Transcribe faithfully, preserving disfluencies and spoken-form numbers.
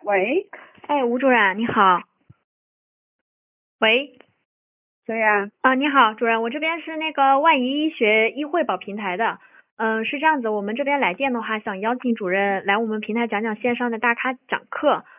喂， 哎，吴主任你好。喂。 谁呀？ 啊，你好，主任，我这边是那个万怡医学医惠保平台的。嗯，是这样子，我们这边来电的话，想邀请主任来我们平台讲讲线上的大咖讲课。